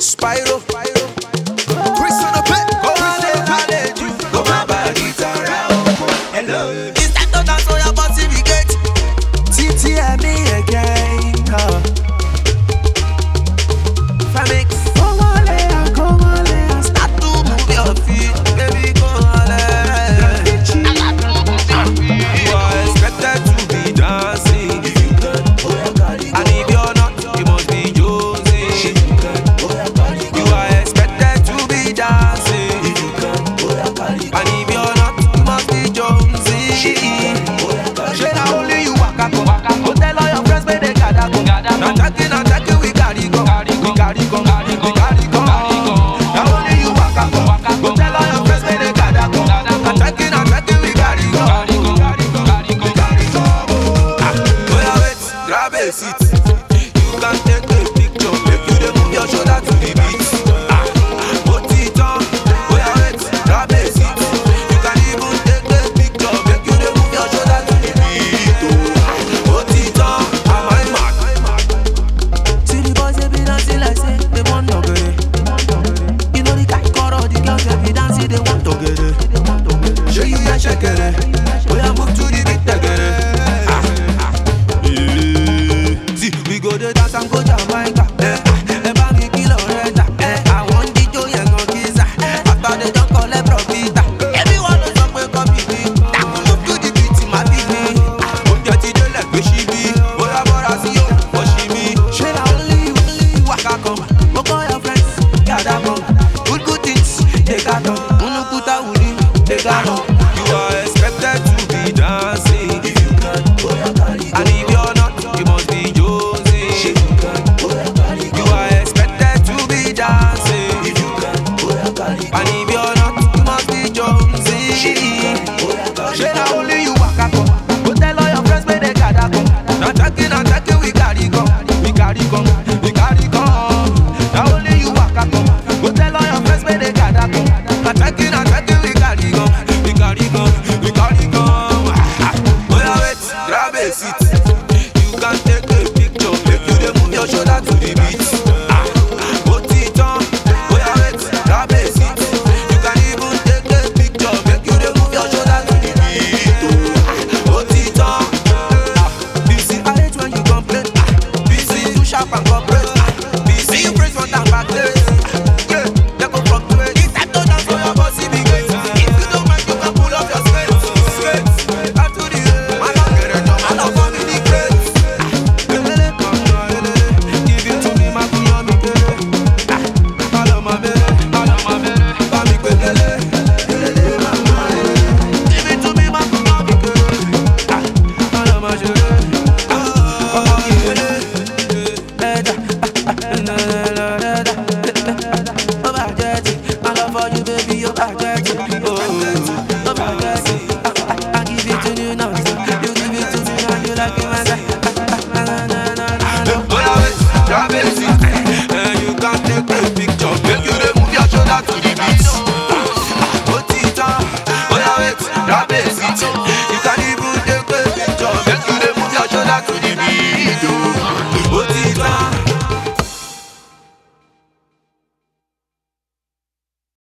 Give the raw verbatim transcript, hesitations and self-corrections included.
Spyro, Chris on the pit. Go on, let you go my body around. Hello. It's time to dance for your body, we get T T and me again. Huh? Famix, come on, Leia, come on, Leia. Start to move your feet, baby, come on, Leia. You are expected to be dancing. If you can, and if you're not, you must be Josie. You are expected to be dancing. If you can, and if you're not, you must be Jonesy. Shey na only you waka come. Go tell all your friends make they gather come. Na talking, na talking, we carry come, we carry come, we carry come. Na only you waka come. Go tell all your friends make they gather come. Na talking, na talking, we carry come, we carry come. Ah, oh yeah, wait, grab a seat. You can take a picture, make you dey move your shoulder to the beat. Ah, put it on. Oh yeah, wait, grab a seat. You can even take a picture, make you dey move your shoulder to the beat. Oh, put it on. Am I mad? See the boys they be dancing like say they want to get it. You know the guy call all the girls they be dancing they want to get it. Show you ya shake it. Oh yeah, move to the beat together. Ah, ah, yeah. See, we go to dance and go Jamaica. Eh, eh, eba mi kilo reta. Eh, I want the joy and no kisa. After they don't call it profita. Everyone knows I'm wake up with me. That will move to the beat in my baby. Move your T J like we she be. Bora bora see you, but she me. She na only you, only you waka come. Go call your friends, gather come. Good good things, they got them. Unukuta uli, they got them. You are expected to be dancing. If you can, and if you're not, you must be Josie. You are expected to be dancing. If you can, and if you're not, you must be Jonesy. She na only you waka come. Go tell all your friends make they gather come. Na talking, na talking, we carry come, we carry come, we carry come. Na only you waka come. Go tell all your friends make they gather come. Na talking, na talking, we carry come, we carry come, we carry come. Oh yeah, wait, grab a seat. You can take a picture, make you dey move your shoulder to the beat. Ah, put it on. Oh yeah, wait, grab a seat. You can even take a picture, make you dey move your shoulder to the beat. Oh, put it on. Ah, busy, I hate when you complain. Ah, busy, too sharp and corporate. Ah, busy, you praise front and back place. Yeah, they go fluctuate. It's time to dance for your bossy big waist. If you don't mind, you can pull up your skirts. Skirts, back to the head. Man, don't get it, no, man, don't come in the crates. Ah, lele, come on, lele. Give it to me, ma kuya mi kele. Ah, follow my baby, follow my baby. Come me quick, lele. Lele, mama, lele. Give it to me, ma kuya mi kele. Ah, follow my baby. Ah, follow me, lele. Eh, da, ah, ah, na, na, na, na, da. Oh, baguette, I love for you, baby, oh, baguette. Oh, oh, baguette. Ah, ah, I give it to you now. You give it to me now, you like it, man. Ah, ah, na, na, na, na, na. Oh, yeah, wait, grab a seat. Eh, you can take a picture, make you dey move your shoulder to the beat. Ah, put it on. Oh, yeah, wait, grab a seat. You can even take a picture, make you dey move your shoulder to the beat. Oh.